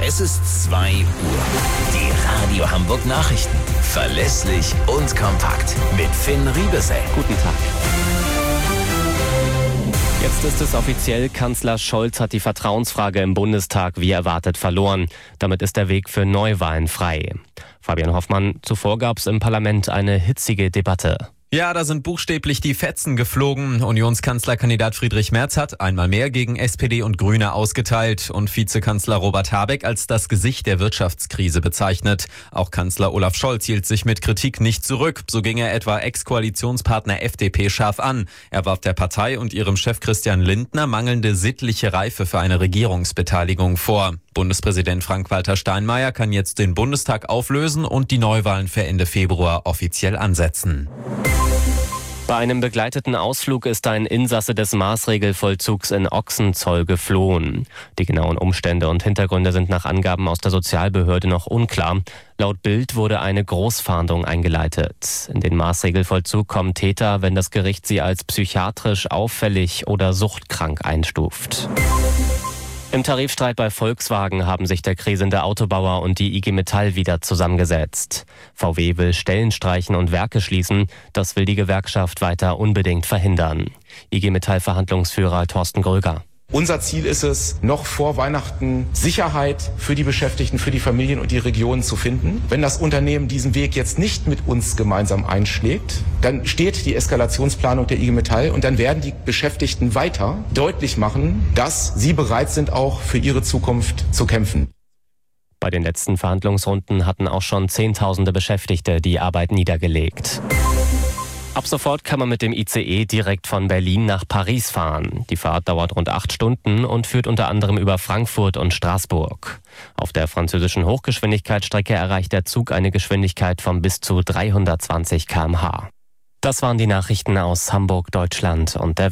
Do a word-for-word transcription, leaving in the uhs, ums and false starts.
Es ist zwei Uhr. Die Radio Hamburg Nachrichten. Verlässlich und kompakt. Mit Finn Riebesell. Guten Tag. Jetzt ist es offiziell, Kanzler Scholz hat die Vertrauensfrage im Bundestag wie erwartet verloren. Damit ist der Weg für Neuwahlen frei. Fabian Hoffmann, zuvor gab es im Parlament eine hitzige Debatte. Ja, da sind buchstäblich die Fetzen geflogen. Unionskanzlerkandidat Friedrich Merz hat einmal mehr gegen S P D und Grüne ausgeteilt und Vizekanzler Robert Habeck als das Gesicht der Wirtschaftskrise bezeichnet. Auch Kanzler Olaf Scholz hielt sich mit Kritik nicht zurück. So ging er etwa Ex-Koalitionspartner F D P scharf an. Er warf der Partei und ihrem Chef Christian Lindner mangelnde sittliche Reife für eine Regierungsbeteiligung vor. Bundespräsident Frank-Walter Steinmeier kann jetzt den Bundestag auflösen und die Neuwahlen für Ende Februar offiziell ansetzen. Bei einem begleiteten Ausflug ist ein Insasse des Maßregelvollzugs in Ochsenzoll geflohen. Die genauen Umstände und Hintergründe sind nach Angaben aus der Sozialbehörde noch unklar. Laut Bild wurde eine Großfahndung eingeleitet. In den Maßregelvollzug kommen Täter, wenn das Gericht sie als psychiatrisch auffällig oder suchtkrank einstuft. Im Tarifstreit bei Volkswagen haben sich der krisende Autobauer und die I G Metall wieder zusammengesetzt. V W will Stellen streichen und Werke schließen. Das will die Gewerkschaft weiter unbedingt verhindern. I G Metall-Verhandlungsführer Thorsten Gröger. Unser Ziel ist es, noch vor Weihnachten Sicherheit für die Beschäftigten, für die Familien und die Regionen zu finden. Wenn das Unternehmen diesen Weg jetzt nicht mit uns gemeinsam einschlägt, dann steht die Eskalationsplanung der I G Metall und dann werden die Beschäftigten weiter deutlich machen, dass sie bereit sind, auch für ihre Zukunft zu kämpfen. Bei den letzten Verhandlungsrunden hatten auch schon Zehntausende Beschäftigte die Arbeit niedergelegt. Ab sofort kann man mit dem I C E direkt von Berlin nach Paris fahren. Die Fahrt dauert rund acht Stunden und führt unter anderem über Frankfurt und Straßburg. Auf der französischen Hochgeschwindigkeitsstrecke erreicht der Zug eine Geschwindigkeit von bis zu dreihundertzwanzig Kilometer pro Stunde. Das waren die Nachrichten aus Hamburg, Deutschland und der Welt.